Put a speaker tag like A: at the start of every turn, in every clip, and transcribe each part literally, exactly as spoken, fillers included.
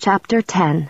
A: Chapter ten.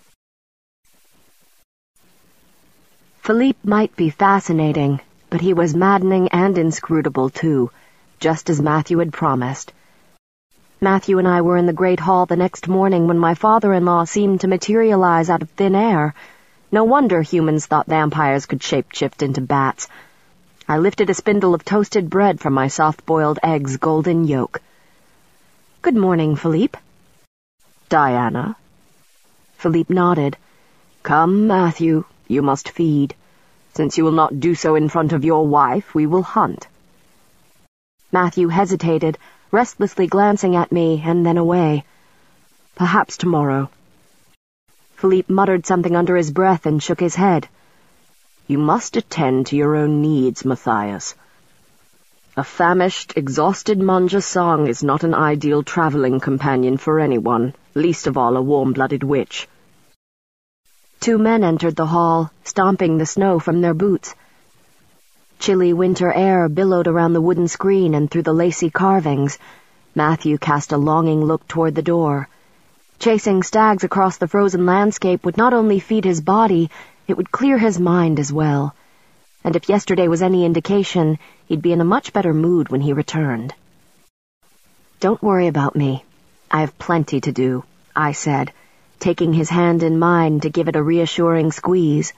A: Philippe might be fascinating, but he was maddening and inscrutable too, just as Matthew had promised. Matthew and I were in the great hall the next morning when my father-in-law seemed to materialize out of thin air. No wonder humans thought vampires could shape-shift into bats. I lifted a spindle of toasted bread from my soft-boiled egg's golden yolk. "Good morning, Philippe."
B: "Diana?"
A: Philippe nodded.
B: "Come, Matthew, you must feed. Since you will not do so in front of your wife, we will hunt."
A: Matthew hesitated, restlessly glancing at me and then away.
B: "Perhaps tomorrow."
A: Philippe muttered something under his breath and shook his head.
B: "You must attend to your own needs, Matthias. A famished, exhausted Manja Song is not an ideal traveling companion for anyone, least of all a warm-blooded witch."
A: Two men entered the hall, stomping the snow from their boots. Chilly winter air billowed around the wooden screen and through the lacy carvings. Matthew cast a longing look toward the door. Chasing stags across the frozen landscape would not only feed his body, it would clear his mind as well. And if yesterday was any indication, he'd be in a much better mood when he returned. "Don't worry about me. I have plenty to do," I said, taking his hand in mine to give it a reassuring squeeze.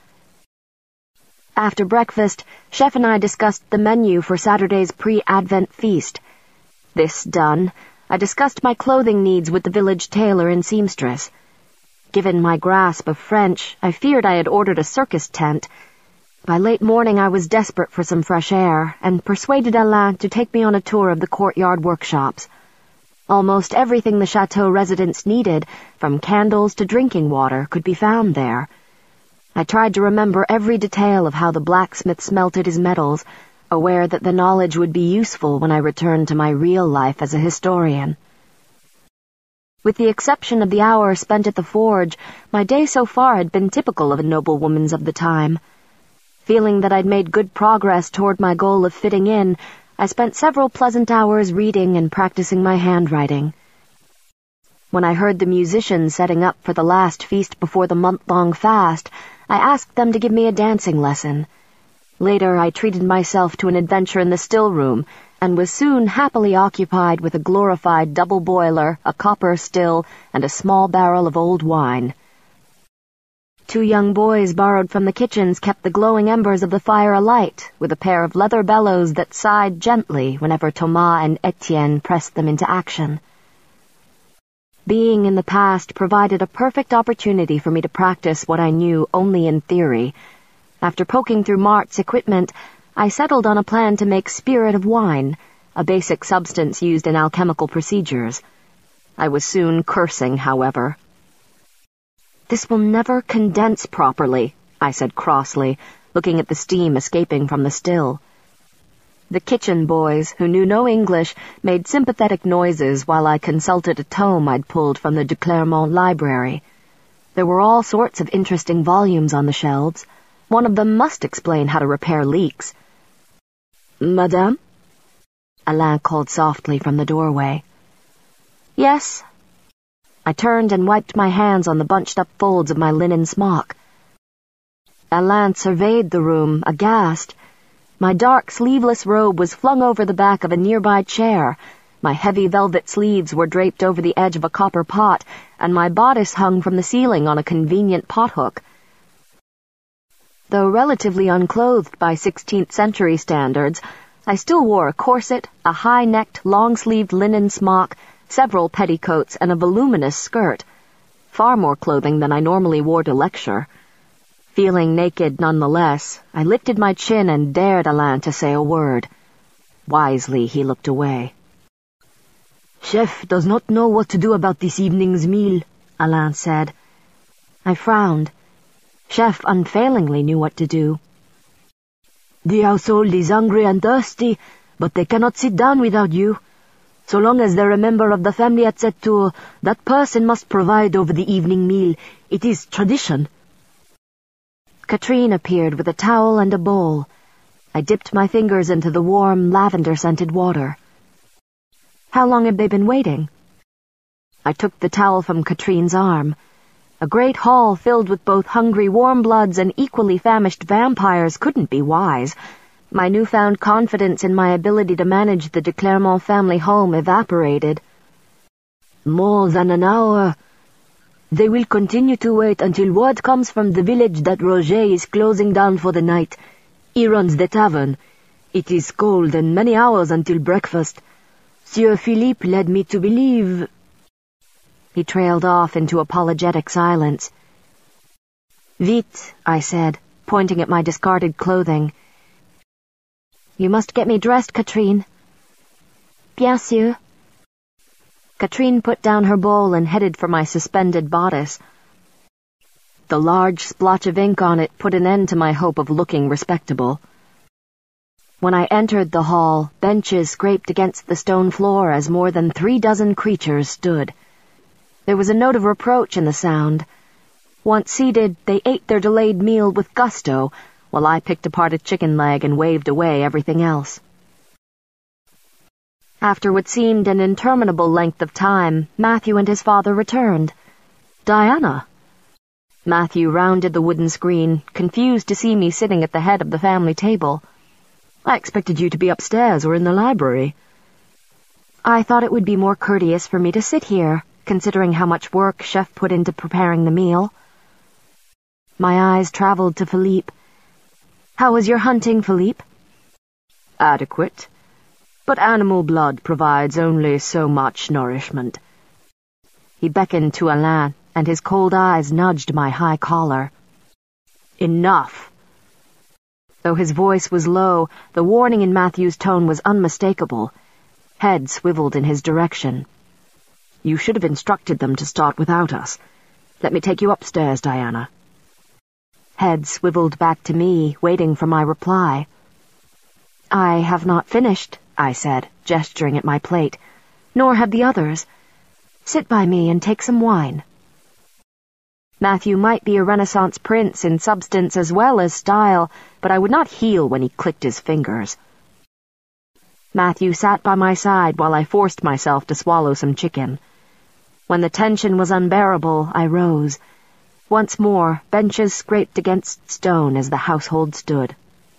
A: After breakfast, Chef and I discussed the menu for Saturday's pre-Advent feast. This done, I discussed my clothing needs with the village tailor and seamstress. Given my grasp of French, I feared I had ordered a circus tent. By late morning I was desperate for some fresh air, and persuaded Alain to take me on a tour of the courtyard workshops. Almost everything the chateau residents needed, from candles to drinking water, could be found there. I tried to remember every detail of how the blacksmith smelted his metals, aware that the knowledge would be useful when I returned to my real life as a historian. With the exception of the hour spent at the forge, my day so far had been typical of a noblewoman's of the time. Feeling that I'd made good progress toward my goal of fitting in, I spent several pleasant hours reading and practicing my handwriting. When I heard the musicians setting up for the last feast before the month-long fast, I asked them to give me a dancing lesson. Later I treated myself to an adventure in the still room, and was soon happily occupied with a glorified double boiler, a copper still, and a small barrel of old wine. Two young boys borrowed from the kitchens kept the glowing embers of the fire alight, with a pair of leather bellows that sighed gently whenever Thomas and Etienne pressed them into action. Being in the past provided a perfect opportunity for me to practice what I knew only in theory. After poking through Mart's equipment, I settled on a plan to make spirit of wine, a basic substance used in alchemical procedures. I was soon cursing, however. "This will never condense properly," I said crossly, looking at the steam escaping from the still. The kitchen boys, who knew no English, made sympathetic noises while I consulted a tome I'd pulled from the de Clermont library. There were all sorts of interesting volumes on the shelves. One of them must explain how to repair leaks.
B: "Madame?"
A: Alain called softly from the doorway. "Yes." I turned and wiped my hands on the bunched-up folds of my linen smock. Alain surveyed the room, aghast. My dark, sleeveless robe was flung over the back of a nearby chair. My heavy velvet sleeves were draped over the edge of a copper pot, and my bodice hung from the ceiling on a convenient pothook. Though relatively unclothed by sixteenth century standards, I still wore a corset, a high-necked, long-sleeved linen smock, several petticoats, and a voluminous skirt. Far more clothing than I normally wore to lecture. Feeling naked nonetheless, I lifted my chin and dared Alain to say a word. Wisely, he looked away.
B: "Chef does not know what to do about this evening's meal,"
A: Alain said. I frowned. Chef unfailingly knew what to do.
B: "The household is hungry and thirsty, but they cannot sit down without you. So long as they're a member of the family at Sept-Tours, that person must provide over the evening meal. It is tradition."
A: Katrine appeared with a towel and a bowl. I dipped my fingers into the warm, lavender-scented water. "How long have they been waiting?" I took the towel from Katrine's arm. A great hall filled with both hungry warm-bloods and equally famished vampires couldn't be wise. My newfound confidence in my ability to manage the de Clermont family home evaporated.
B: More than an hour. They will continue to wait until word comes from the village that Roger is closing down for the night. He runs the tavern. It is cold and many hours until breakfast. Sieur Philippe led me to believe...
A: He trailed off into apologetic silence. Vite, I said, pointing at my discarded clothing. You must get me dressed, Katrine. Bien sûr. Katrine put down her bowl and headed for my suspended bodice. The large splotch of ink on it put an end to my hope of looking respectable. When I entered the hall, benches scraped against the stone floor as more than three dozen creatures stood. There was a note of reproach in the sound. Once seated, they ate their delayed meal with gusto, while I picked apart a chicken leg and waved away everything else. After what seemed an interminable length of time, Matthew and his father returned.
B: Diana.
A: Matthew rounded the wooden screen, confused to see me sitting at the head of the family table.
B: I expected you to be upstairs or in the library.
A: I thought it would be more courteous for me to sit here, considering how much work Chef put into preparing the meal. My eyes traveled to Philippe. How was your hunting, Philippe?
B: Adequate. But animal blood provides only so much nourishment.
A: He beckoned to Alain, and his cold eyes nudged my high collar.
B: Enough.
A: Though his voice was low, the warning in Matthew's tone was unmistakable. Head swiveled in his direction.
B: You should have instructed them to start without us. Let me take you upstairs, Diana.
A: Head swiveled back to me, waiting for my reply. I have not finished, I said, gesturing at my plate. Nor have the others. Sit by me and take some wine. Matthew might be a Renaissance prince in substance as well as style, but I would not heel when he clicked his fingers. Matthew sat by my side while I forced myself to swallow some chicken. When the tension was unbearable, I rose. Once more, benches scraped against stone as the household stood.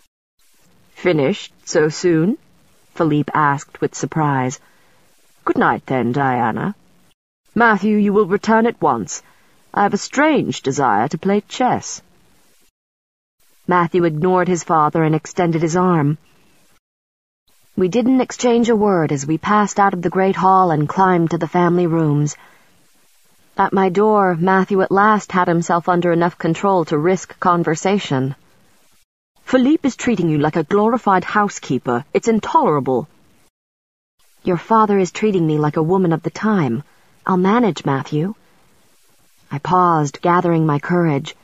B: Finished so soon? Philippe asked with surprise. Good night then, Diana. Matthew, you will return at once. I have a strange desire to play chess.
A: Matthew ignored his father and extended his arm. We didn't exchange a word as we passed out of the great hall and climbed to the family rooms. At my door, Matthew at last had himself under enough control to risk conversation.
B: Philippe is treating you like a glorified housekeeper. It's intolerable.
A: Your father is treating me like a woman of the time. I'll manage, Matthew. I paused, gathering my courage.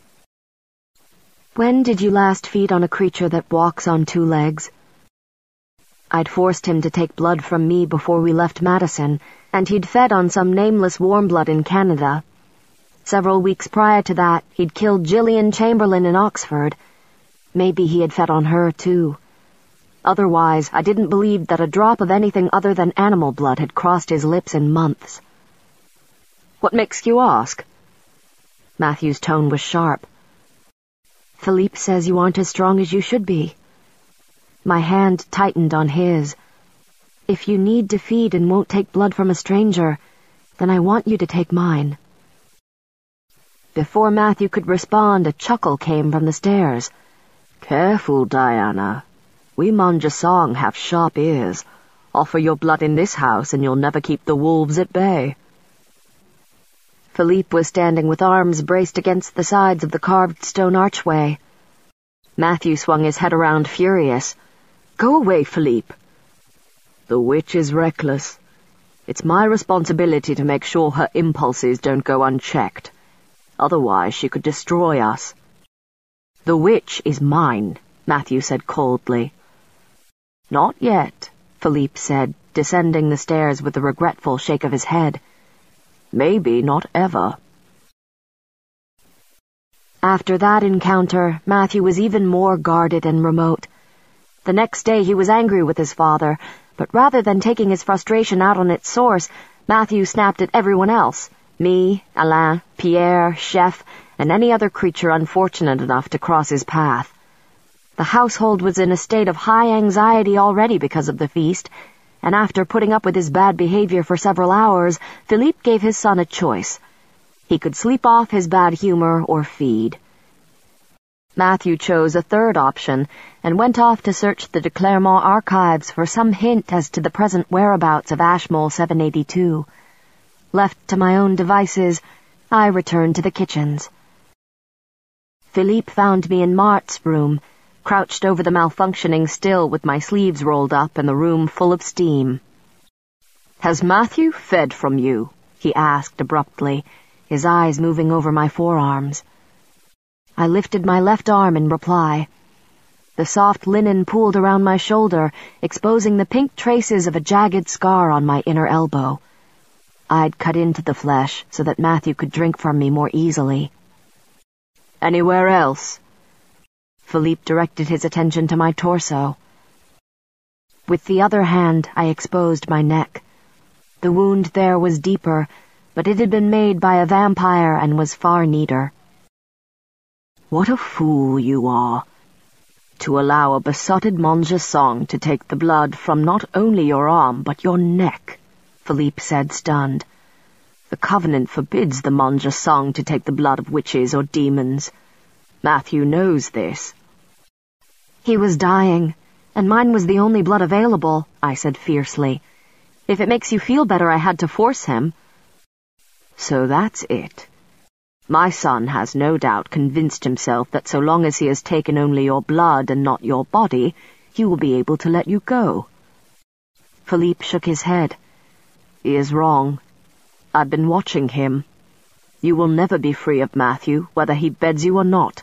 A: When did you last feed on a creature that walks on two legs? I'd forced him to take blood from me before we left Madison, and he'd fed on some nameless warm blood in Canada. Several weeks prior to that, he'd killed Gillian Chamberlain in Oxford. Maybe he had fed on her, too. Otherwise, I didn't believe that a drop of anything other than animal blood had crossed his lips in months.
B: What makes you ask?
A: Matthew's tone was sharp. Philippe says you aren't as strong as you should be. My hand tightened on his. If you need to feed and won't take blood from a stranger, then I want you to take mine. Before Matthew could respond, a chuckle came from the stairs.
B: Careful, Diana. We Montgesang have sharp ears. Offer your blood in this house and you'll never keep the wolves at bay.
A: Philippe was standing with arms braced against the sides of the carved stone archway. Matthew swung his head around, furious.
B: Go away, Philippe. The witch is reckless. It's my responsibility to make sure her impulses don't go unchecked. Otherwise, she could destroy us. The witch is mine, Matthew said coldly. Not yet, Philippe said, descending the stairs with a regretful shake of his head. Maybe not ever.
A: After that encounter, Matthew was even more guarded and remote. The next day he was angry with his father, but rather than taking his frustration out on its source, Matthew snapped at everyone else, me, Alain, Pierre, Chef, and any other creature unfortunate enough to cross his path. The household was in a state of high anxiety already because of the feast, and after putting up with his bad behavior for several hours, Philippe gave his son a choice. He could sleep off his bad humor or feed. Matthew chose a third option and went off to search the de Clermont archives for some hint as to the present whereabouts of Ashmole seven eighty-two. Left to my own devices, I returned to the kitchens. Philippe found me in Mart's room, crouched over the malfunctioning still with my sleeves rolled up and the room full of steam. "Has Matthew fed from you?" he asked abruptly, his eyes moving over my forearms. I lifted my left arm in reply. The soft linen pooled around my shoulder, exposing the pink traces of a jagged scar on my inner elbow. I'd cut into the flesh so that Matthew could drink from me more easily. "Anywhere else?" Philippe directed his attention to my torso. With the other hand, I exposed my neck. The wound there was deeper, but it had been made by a vampire and was far neater. "What a fool you are, to allow a besotted Montgesson to take the blood from not only your arm but your neck," Philippe said, stunned. "The Covenant forbids the Montgesson to take the blood of witches or demons. Matthew knows this." "He was dying, and mine was the only blood available," I said fiercely. "If it makes you feel better, I had to force him." "So that's it. My son has no doubt convinced himself that so long as he has taken only your blood and not your body, he will be able to let you go." Philippe shook his head. "He is wrong. I've been watching him. You will never be free of Matthew, whether he beds you or not."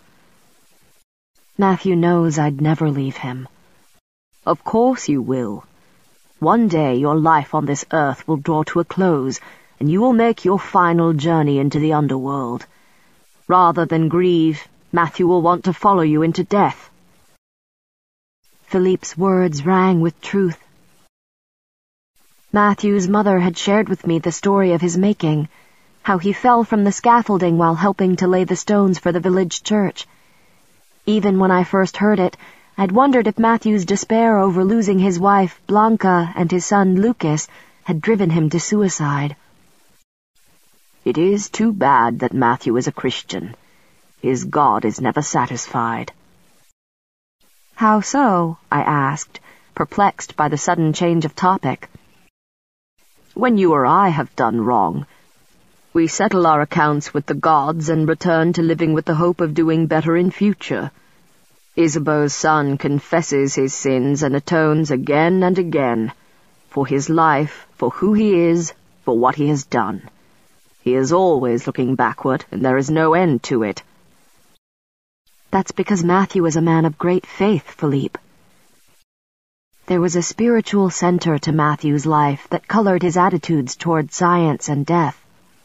A: "Matthew knows I'd never leave him." "Of course you will. One day your life on this earth will draw to a close, and you will make your final journey into the underworld. Rather than grieve, Matthew will want to follow you into death." Philippe's words rang with truth. Matthew's mother had shared with me the story of his making, how he fell from the scaffolding while helping to lay the stones for the village church. Even when I first heard it, I'd wondered if Matthew's despair over losing his wife, Blanca, and his son, Lucas, had driven him to suicide. "It is too bad that Matthew is a Christian. His God is never satisfied." "How so?" I asked, perplexed by the sudden change of topic. "When you or I have done wrong, we settle our accounts with the gods and return to living with the hope of doing better in future. Isabeau's son confesses his sins and atones again and again, for his life, for who he is, for what he has done. He is always looking backward, and there is no end to it." "That's because Matthew is a man of great faith, Philippe." There was a spiritual center to Matthew's life that colored his attitudes toward science and death.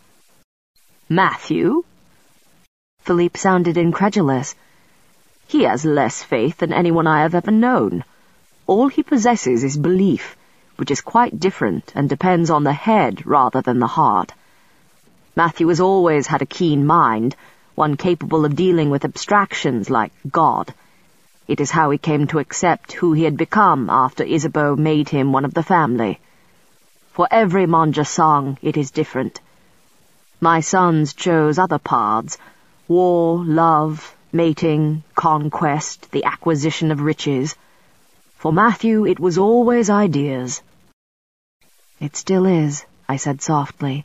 A: "Matthew?" Philippe sounded incredulous. "He has less faith than anyone I have ever known. All he possesses is belief, which is quite different and depends on the head rather than the heart. Matthew has always had a keen mind, one capable of dealing with abstractions like God. It is how he came to accept who he had become after Isabeau made him one of the family. For every Montgesson, it is different. My sons chose other paths: war, love, mating, conquest, the acquisition of riches. For Matthew, it was always ideas." "It still is," I said softly.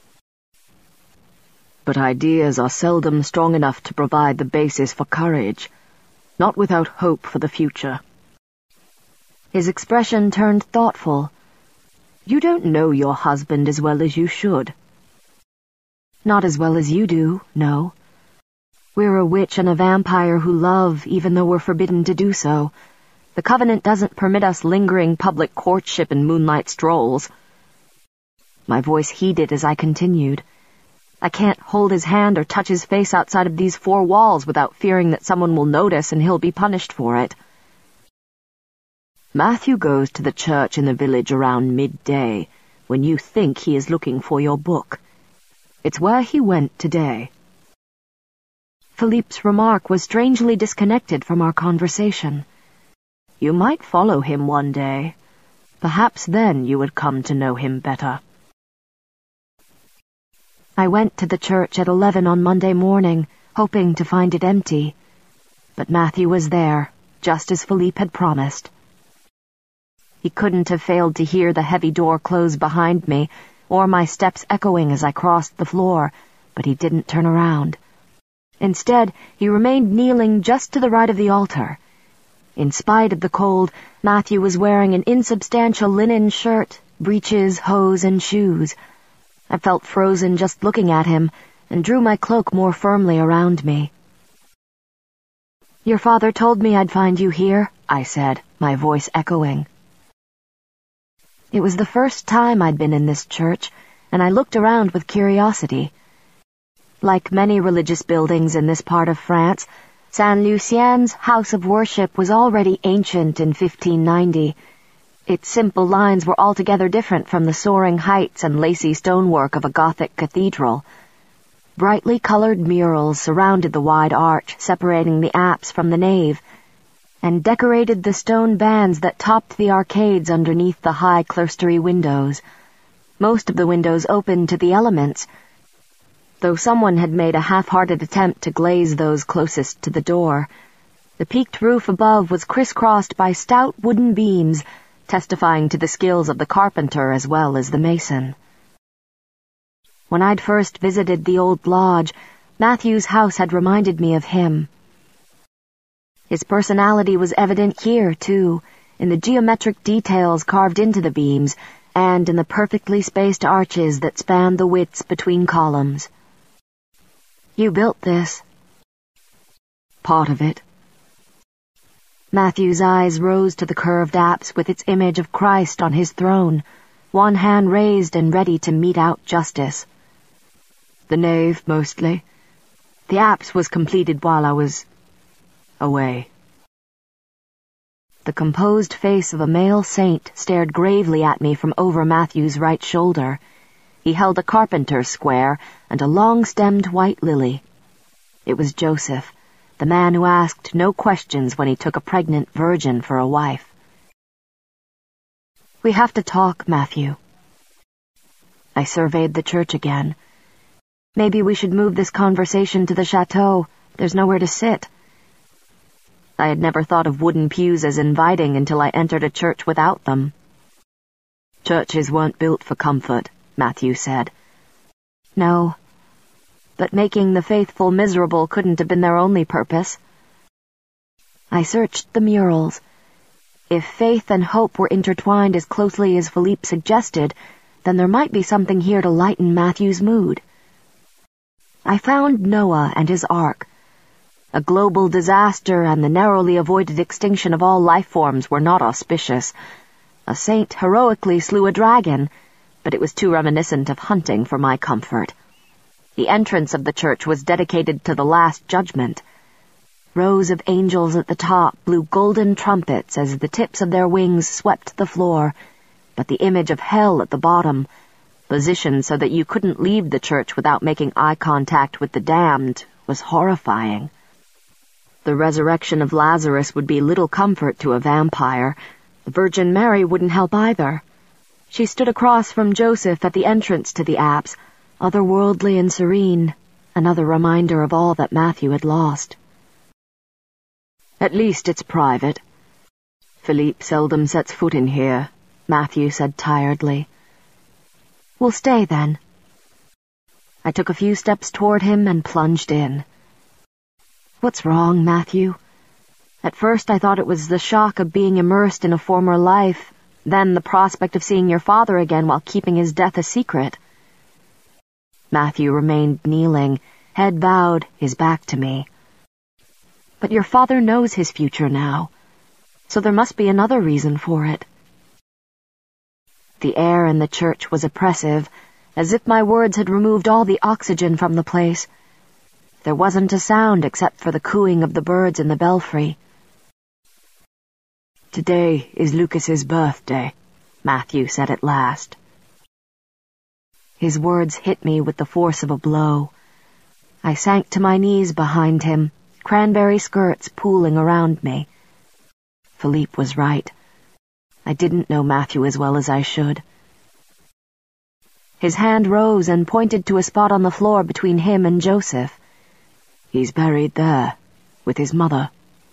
A: "But ideas are seldom strong enough to provide the basis for courage, not without hope for the future." His expression turned thoughtful. "You don't know your husband as well as you should." "Not as well as you do, no. We're a witch and a vampire who love, even though we're forbidden to do so. The Covenant doesn't permit us lingering public courtship and moonlight strolls." My voice heated as I continued. "I can't hold his hand or touch his face outside of these four walls without fearing that someone will notice and he'll be punished for it." "Matthew goes to the church in the village around midday, when you think he is looking for your book. It's where he went today."
B: Philippe's remark was strangely disconnected from our conversation.
A: "You might follow him one day. Perhaps then you would come to know him better."
B: I went to the church at eleven on Monday morning, hoping to find it empty. But Matthew was there, just as Philippe had promised. He couldn't have failed to hear the heavy door close behind me, or my steps echoing as I crossed the floor, but he didn't turn around. Instead, he remained kneeling just to the right of the altar. In spite of the cold, Matthew was wearing an insubstantial linen shirt, breeches, hose, and shoes. I felt frozen just looking at him, and drew my cloak more firmly around me. "Your father told me I'd find you here," I said, my voice echoing. It was the first time I'd been in this church, and I looked around with curiosity. Like many religious buildings in this part of France, Saint Lucien's house of worship was already ancient in fifteen ninety. Its simple lines were altogether different from the soaring heights and lacy stonework of a Gothic cathedral. Brightly colored murals surrounded the wide arch separating the apse from the nave, and decorated the stone bands that topped the arcades underneath the high clerestory windows. Most of the windows opened to the elements, though someone had made a half-hearted attempt to glaze those closest to the door. The peaked roof above was crisscrossed by stout wooden beams, testifying to the skills of the carpenter as well as the mason. When I'd first visited the old lodge, Matthew's house had reminded me of him. His personality was evident here, too, in the geometric details carved into the beams, and in the perfectly spaced arches that spanned the widths between columns. "You built this."
A: "Part of it."
B: Matthew's eyes rose to the curved apse with its image of Christ on his throne, one hand raised and ready to mete out justice.
A: "The nave, mostly. The apse was completed while I was away."
B: The composed face of a male saint stared gravely at me from over Matthew's right shoulder. He held a carpenter's square and a long-stemmed white lily. It was Joseph, the man who asked no questions when he took a pregnant virgin for a wife. "We have to talk, Matthew." I surveyed the church again. "Maybe we should move this conversation to the chateau. There's nowhere to sit." I had never thought of wooden pews as inviting until I entered a church without them.
A: "Churches weren't built for comfort," Matthew said.
B: "No, but making the faithful miserable couldn't have been their only purpose." I searched the murals. If faith and hope were intertwined as closely as Philippe suggested, then there might be something here to lighten Matthew's mood. I found Noah and his ark. A global disaster and the narrowly avoided extinction of all life forms were not auspicious. A saint heroically slew a dragon, but it was too reminiscent of hunting for my comfort. The entrance of the church was dedicated to the Last Judgment. Rows of angels at the top blew golden trumpets as the tips of their wings swept the floor, but the image of hell at the bottom, positioned so that you couldn't leave the church without making eye contact with the damned, was horrifying. The resurrection of Lazarus would be little comfort to a vampire. The Virgin Mary wouldn't help either. She stood across from Joseph at the entrance to the apse, otherworldly and serene, another reminder of all that Matthew had lost.
A: "At least it's private. Philippe seldom sets foot in here," Matthew said tiredly.
B: "We'll stay, then." I took a few steps toward him and plunged in. "What's wrong, Matthew?" At first I thought it was the shock of being immersed in a former life, then the prospect of seeing your father again while keeping his death a secret. Matthew remained kneeling, head bowed, his back to me. "But your father knows his future now, so there must be another reason for it." The air in the church was oppressive, as if my words had removed all the oxygen from the place. There wasn't a sound except for the cooing of the birds in the belfry.
A: "Today is Lucas's birthday," Matthew said at last. His words hit me with the force of a blow. I sank to my knees behind him, cranberry skirts pooling around me. Philippe was right. I didn't know Matthew as well as I should. His hand rose and pointed to a spot on the floor between him and Joseph. He's buried there, with his mother.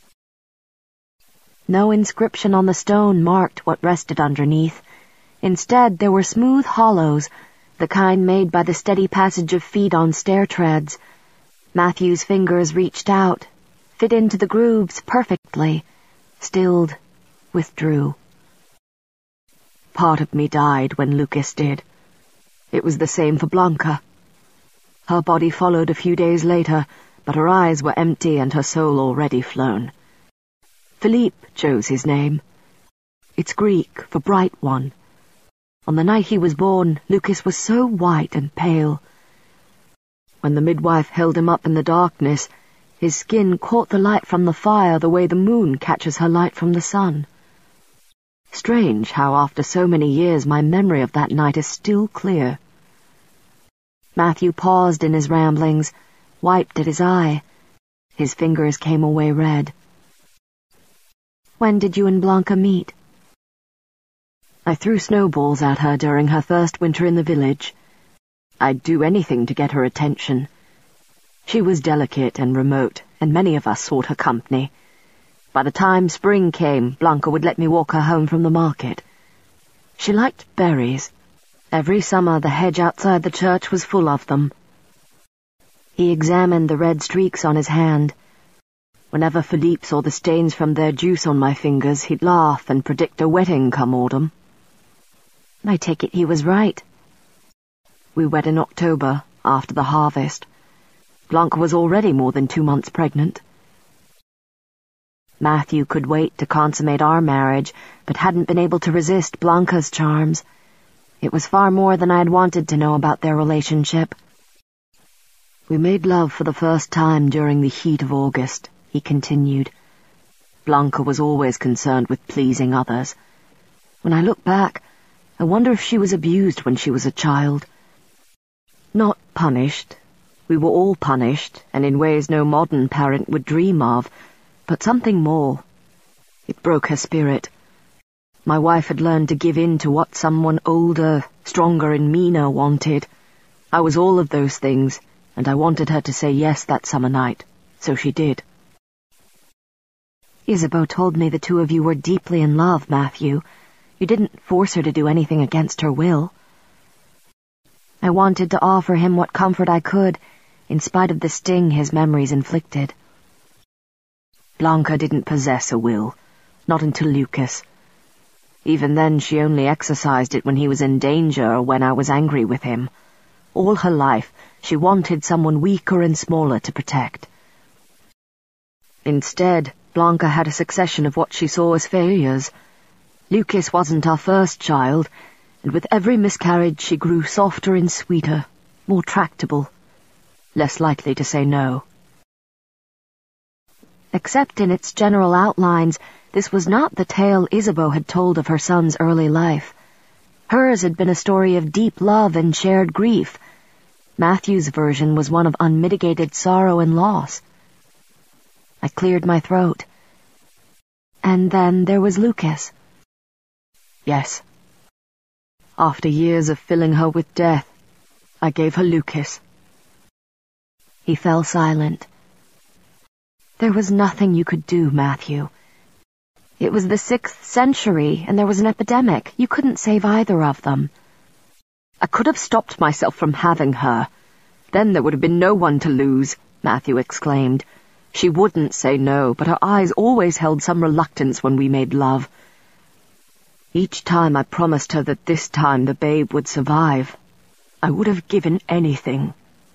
A: No inscription on the stone marked what rested underneath. Instead, there were smooth hollows, the kind made by the steady passage of feet on stair treads. Matthew's fingers reached out, fit into the grooves perfectly, stilled, withdrew. Part of me died when Lucas did. It was the same for Blanca. Her body followed a few days later, but her eyes were empty and her soul already flown. Philippe chose his name. It's Greek for bright one. On the night he was born, Lucas was so white and pale. When the midwife held him up in the darkness, his skin caught the light from the fire the way the moon catches her light from the sun. Strange how after so many years my memory of that night is still clear. Matthew paused in his ramblings, wiped at his eye. His fingers came away red. When did you and Blanca meet? I threw snowballs at her during her first winter in the village. I'd do anything to get her attention. She was delicate and remote, and many of us sought her company. By the time spring came, Blanca would let me walk her home from the market. She liked berries. Every summer the hedge outside the church was full of them. He examined the red streaks on his hand. Whenever Philippe saw the stains from their juice on my fingers, he'd laugh and predict a wetting come autumn. I take it he was right. We wed in October, after the harvest. Blanca was already more than two months pregnant. Matthew could wait to consummate our marriage, but hadn't been able to resist Blanca's charms. It was far more than I had wanted to know about their relationship. We made love for the first time during the heat of August, he continued. Blanca was always concerned with pleasing others. When I look back, I wonder if she was abused when she was a child. Not punished. We were all punished, and in ways no modern parent would dream of, but something more. It broke her spirit. My wife had learned to give in to what someone older, stronger and meaner wanted. I was all of those things, and I wanted her to say yes that summer night, so she did. Isabeau told me the two of you were deeply in love, Matthew. You didn't force her to do anything against her will. I wanted to offer him what comfort I could, in spite of the sting his memories inflicted. Blanca didn't possess a will, not until Lucas. Even then she only exercised it when he was in danger or when I was angry with him. All her life she wanted someone weaker and smaller to protect. Instead, Blanca had a succession of what she saw as failures. Lucas wasn't our first child, and with every miscarriage she grew softer and sweeter, more tractable, less likely to say no. Except in its general outlines, this was not the tale Isabeau had told of her son's early life. Hers had been a story of deep love and shared grief. Matthew's version was one of unmitigated sorrow and loss. I cleared my throat. And then there was Lucas. Yes. After years of filling her with death, I gave her Lucas. He fell silent. There was nothing you could do, Matthew. It was the sixth century, and there was an epidemic. You couldn't save either of them. I could have stopped myself from having her. Then there would have been no one to lose, Matthew exclaimed. She wouldn't say no, but her eyes always held some reluctance when we made love. Each time I promised her that this time the babe would survive. I would have given anything.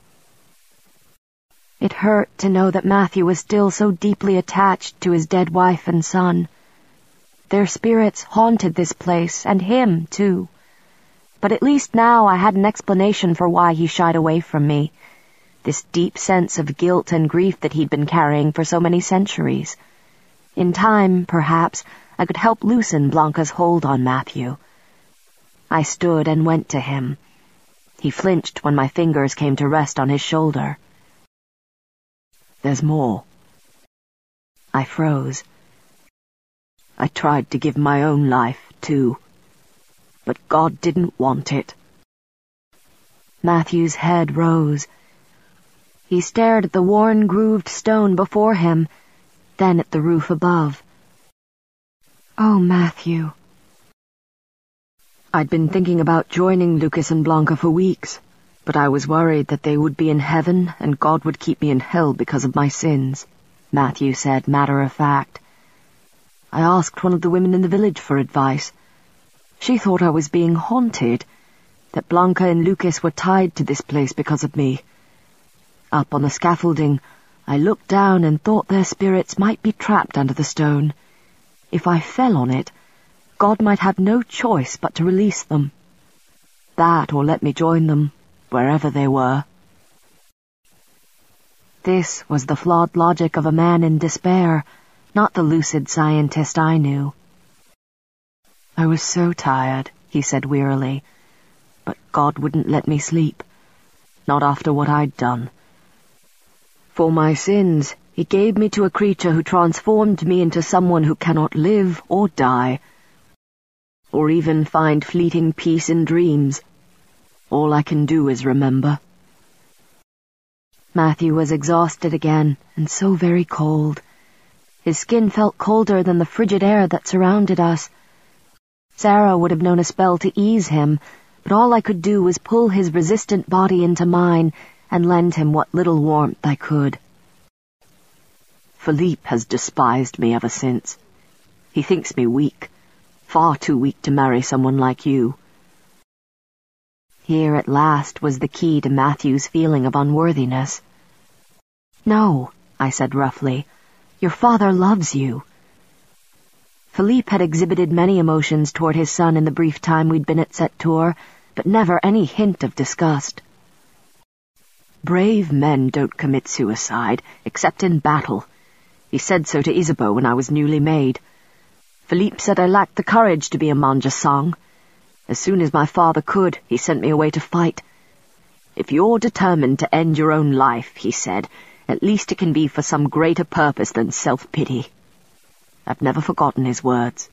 A: It hurt to know that Matthew was still so deeply attached to his dead wife and son. Their spirits haunted this place, and him, too. But at least now I had an explanation for why he shied away from me. This deep sense of guilt and grief that he'd been carrying for so many centuries. In time, perhaps, I could help loosen Blanca's hold on Matthew. I stood and went to him. He flinched when my fingers came to rest on his shoulder. "There's more." I froze. I tried to give my own life, too. But God didn't want it. Matthew's head rose. He stared at the worn-grooved stone before him, then at the roof above. "Oh, Matthew." I'd been thinking about joining Lucas and Blanca for weeks, but I was worried that they would be in heaven and God would keep me in hell because of my sins, Matthew said, matter of fact. I asked one of the women in the village for advice. She thought I was being haunted, that Blanca and Lucas were tied to this place because of me. Up on the scaffolding, I looked down and thought their spirits might be trapped under the stone. If I fell on it, God might have no choice but to release them. That or let me join them, wherever they were. This was the flawed logic of a man in despair, not the lucid scientist I knew. "I was so tired," he said wearily, "but God wouldn't let me sleep, not after what I'd done. For my sins, he gave me to a creature who transformed me into someone who cannot live or die, or even find fleeting peace in dreams. All I can do is remember." Matthew was exhausted again, and so very cold. His skin felt colder than the frigid air that surrounded us. Sarah would have known a spell to ease him, but all I could do was pull his resistant body into mine and lend him what little warmth I could. "Philippe has despised me ever since. He thinks me weak, far too weak to marry someone like you." Here at last was the key to Matthew's feeling of unworthiness. "No," I said roughly, "your father loves you." Philippe had exhibited many emotions toward his son in the brief time we'd been at Sept-Tours, but never any hint of disgust. "Brave men don't commit suicide, except in battle. He said so to Isabeau when I was newly made. Philippe said I lacked the courage to be a Manjasang. As soon as my father could, he sent me away to fight. If you're determined to end your own life, he said, at least it can be for some greater purpose than self-pity." I've never forgotten his words.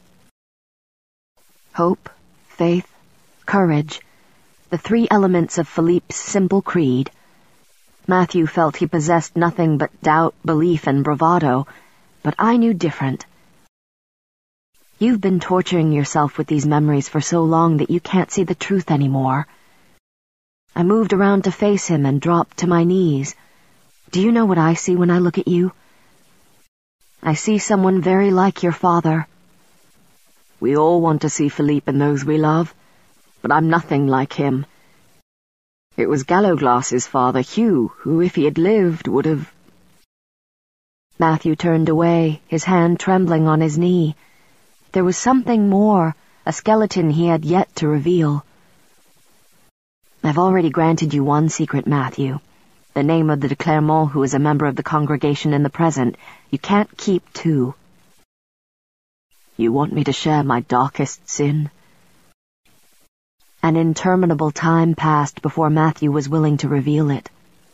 A: Hope, faith, courage, the three elements of Philippe's simple creed. Matthew felt he possessed nothing but doubt, belief, and bravado, but I knew different. "You've been torturing yourself with these memories for so long that you can't see the truth anymore." I moved around to face him and dropped to my knees. "Do you know what I see when I look at you?" "I see someone very like your father." "We all want to see Philippe and those we love, but I'm nothing like him. It was Gallowglass's father, Hugh, who, if he had lived, would have—" Matthew turned away, his hand trembling on his knee. There was something more, a skeleton he had yet to reveal. "I've already granted you one secret, Matthew. The name of the de Clermont who is a member of the congregation in the present. You can't keep two." "You want me to share my darkest sin?" An interminable time passed before Matthew was willing to reveal it.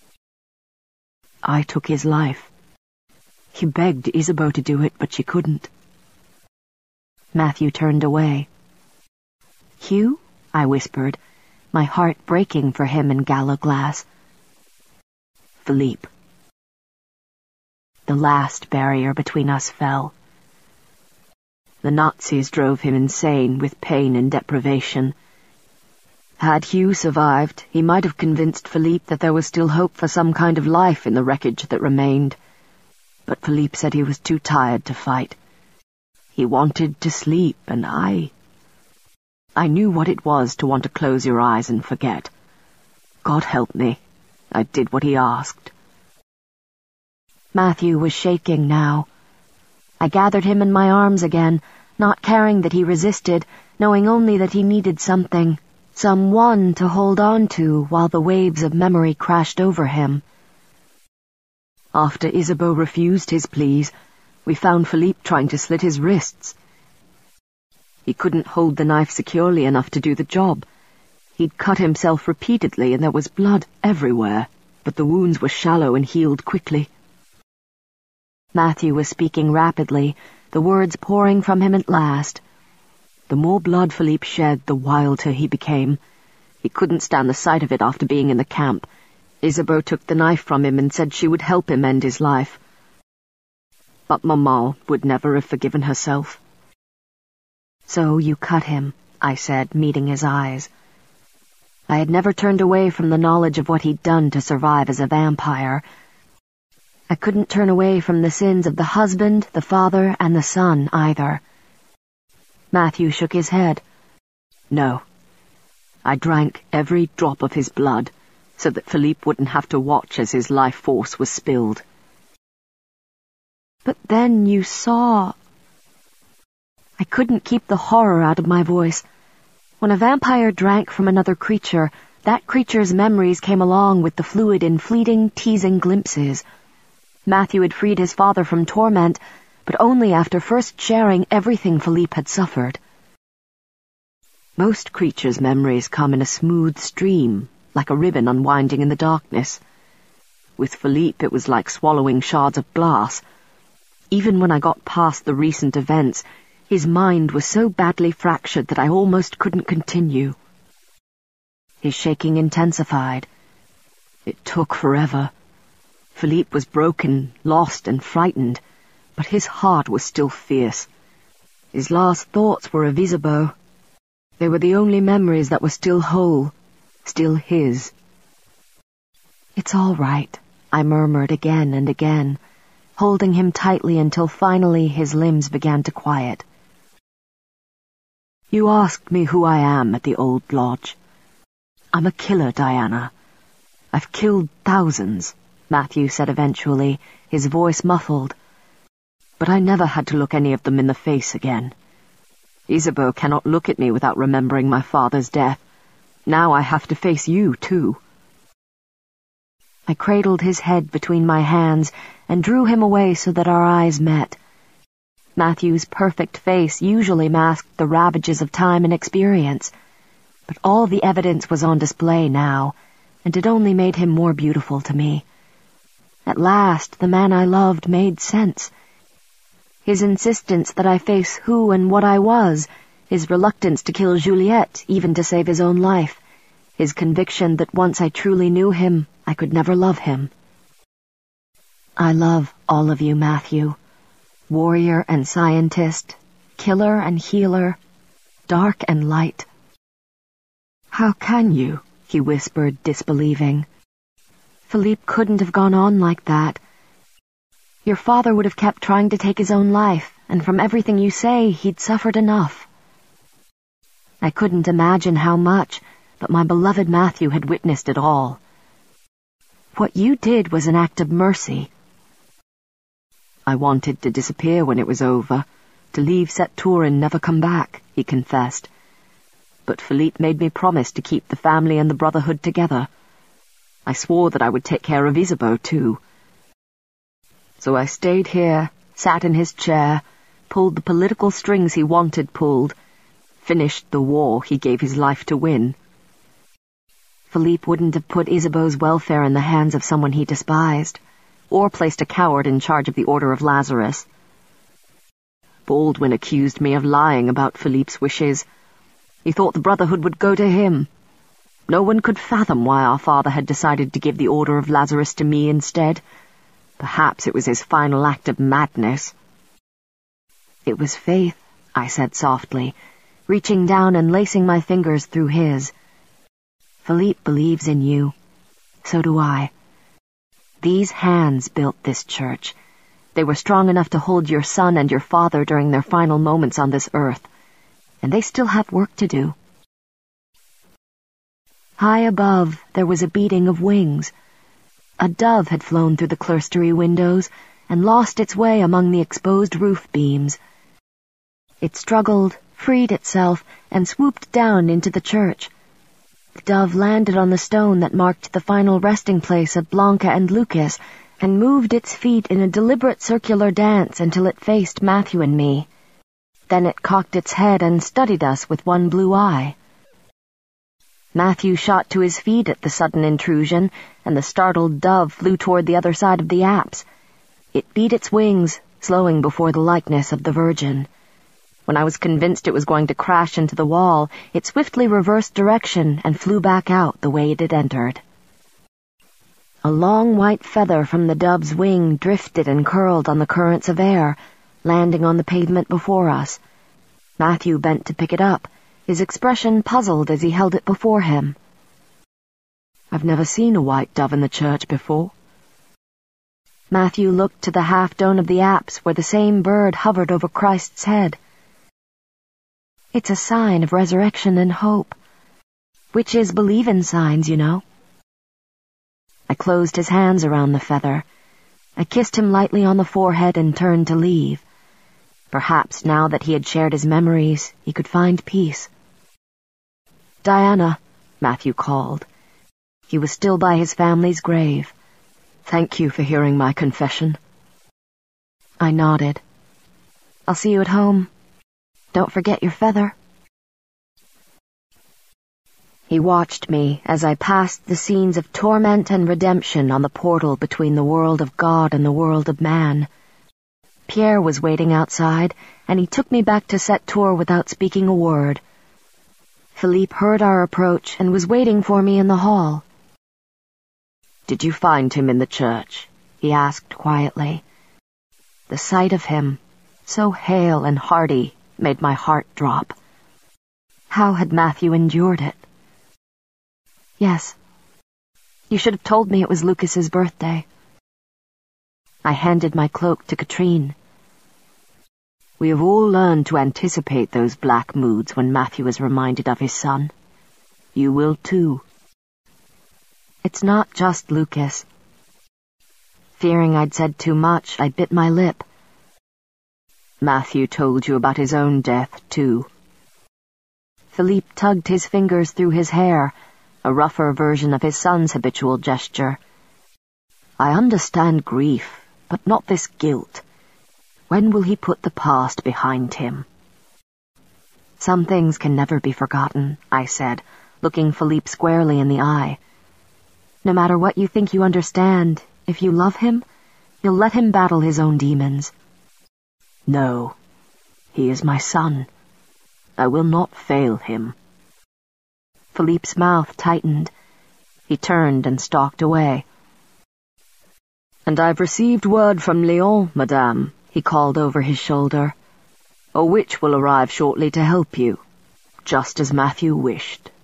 A: "I took his life. He begged Isabeau to do it, but she couldn't." Matthew turned away. "Hugh?" I whispered, my heart breaking for him and Gallowglass. "Philippe." The last barrier between us fell. The Nazis drove him insane with pain and deprivation. Had Hugh survived, he might have convinced Philippe that there was still hope for some kind of life in the wreckage that remained. But Philippe said he was too tired to fight. He wanted to sleep, and I... I knew what it was to want to close your eyes and forget. God help me. I did what he asked. Matthew was shaking now. I gathered him in my arms again, not caring that he resisted, knowing only that he needed something, someone to hold on to while the waves of memory crashed over him. After Isabeau refused his pleas, we found Philippe trying to slit his wrists. He couldn't hold the knife securely enough to do the job. He'd cut himself repeatedly and there was blood everywhere, but the wounds were shallow and healed quickly.
B: Matthew was speaking rapidly, the words pouring from him at last.
A: The more blood Philippe shed, the wilder he became. He couldn't stand the sight of it after being in the camp. Isabeau took the knife from him and said she would help him end his life. But Maman would never have forgiven herself.
B: "So you cut him," I said, meeting his eyes. I had never turned away from the knowledge of what he'd done to survive as a vampire. I couldn't turn away from the sins of the husband, the father, and the son, either. Matthew shook his head.
A: "No. I drank every drop of his blood, so that Philippe wouldn't have to watch as his life force was spilled."
B: "But then you saw—" I couldn't keep the horror out of my voice. When a vampire drank from another creature, that creature's memories came along with the fluid in fleeting, teasing glimpses. Matthew had freed his father from torment, but only after first sharing everything Philippe had suffered.
A: Most creatures' memories come in a smooth stream, like a ribbon unwinding in the darkness. With Philippe, it was like swallowing shards of glass. Even when I got past the recent events, his mind was so badly fractured that I almost couldn't continue.
B: His shaking intensified.
A: It took forever. Philippe was broken, lost, and frightened, but his heart was still fierce. His last thoughts were of Isabeau. They were the only memories that were still whole, still his.
B: "It's all right," I murmured again and again, holding him tightly until finally his limbs began to quiet.
A: "You asked me who I am at the old lodge. I'm a killer, Diana. I've killed thousands," Matthew said eventually, his voice muffled. "But I never had to look any of them in the face again. Isabeau cannot look at me without remembering my father's death. Now I have to face you, too."
B: I cradled his head between my hands and drew him away so that our eyes met. Matthew's perfect face usually masked the ravages of time and experience, but all the evidence was on display now, and it only made him more beautiful to me. At last, the man I loved made sense. His insistence that I face who and what I was, his reluctance to kill Juliette, even to save his own life, his conviction that once I truly knew him, I could never love him. "I love all of you, Matthew. Warrior and scientist, killer and healer, dark and light."
A: "How can you?" he whispered, disbelieving.
B: "Philippe couldn't have gone on like that. Your father would have kept trying to take his own life, and from everything you say, he'd suffered enough." I couldn't imagine how much, but my beloved Matthew had witnessed it all. "What you did was an act of mercy."
A: "I wanted to disappear when it was over, to leave Sept-Tours and never come back," he confessed. "But Philippe made me promise to keep the family and the brotherhood together. I swore that I would take care of Isabeau, too. So I stayed here, sat in his chair, pulled the political strings he wanted pulled, finished the war he gave his life to win."
B: Philippe wouldn't have put Isabeau's welfare in the hands of someone he despised, or placed a coward in charge of the Order of Lazarus.
A: Baldwin accused me of lying about Philippe's wishes. He thought the Brotherhood would go to him. No one could fathom why our father had decided to give the Order of Lazarus to me instead. Perhaps it was his final act of madness.
B: "It was faith," I said softly, reaching down and lacing my fingers through his. "Philippe believes in you. So do I. These hands built this church. They were strong enough to hold your son and your father during their final moments on this earth. And they still have work to do." High above, there was a beating of wings. A dove had flown through the clerestory windows and lost its way among the exposed roof beams. It struggled, freed itself, and swooped down into the church. The dove landed on the stone that marked the final resting place of Blanca and Lucas, and moved its feet in a deliberate circular dance until it faced Matthew and me. Then it cocked its head and studied us with one blue eye.
A: Matthew shot to his feet at the sudden intrusion, and the startled dove flew toward the other side of the apse. It beat its wings, slowing before the likeness of the Virgin. When I was convinced it was going to crash into the wall, it swiftly reversed direction and flew back out the way it had entered. A long white feather from the dove's wing drifted and curled on the currents of air, landing on the pavement before us. Matthew bent to pick it up, his expression puzzled as he held it before him. "I've never seen a white dove in the church before." Matthew looked to the half-dome of the apse where the same bird hovered over Christ's head. "It's a sign of resurrection and hope. Witches believe in signs, you know." I closed his hands around the feather. I kissed him lightly on the forehead and turned to leave. Perhaps now that he had shared his memories, he could find peace. "Diana," Matthew called. He was still by his family's grave. "Thank you for hearing my confession." I nodded. "I'll see you at home. Don't forget your feather." He watched me as I passed the scenes of torment and redemption on the portal between the world of God and the world of man. Pierre was waiting outside, and he took me back to Sept-Tours without speaking a word. Philippe heard our approach and was waiting for me in the hall. "Did you find him in the church?" he asked quietly. The sight of him, so hale and hearty, made my heart drop. How had Matthew endured it? "Yes. You should have told me it was Lucas's birthday." I handed my cloak to Katrine. "We have all learned to anticipate those black moods when Matthew is reminded of his son. You will too." "It's not just Lucas." Fearing I'd said too much, I bit my lip. "Matthew told you about his own death, too." Philippe tugged his fingers through his hair, a rougher version of his son's habitual gesture. "I understand grief, but not this guilt. When will he put the past behind him?" "Some things can never be forgotten," I said, looking Philippe squarely in the eye. "No matter what you think you understand, if you love him, you'll let him battle his own demons." "No, he is my son. I will not fail him." Philippe's mouth tightened. He turned and stalked away. "And I've received word from Lyon, madame," he called over his shoulder. "A witch will arrive shortly to help you, just as Matthew wished."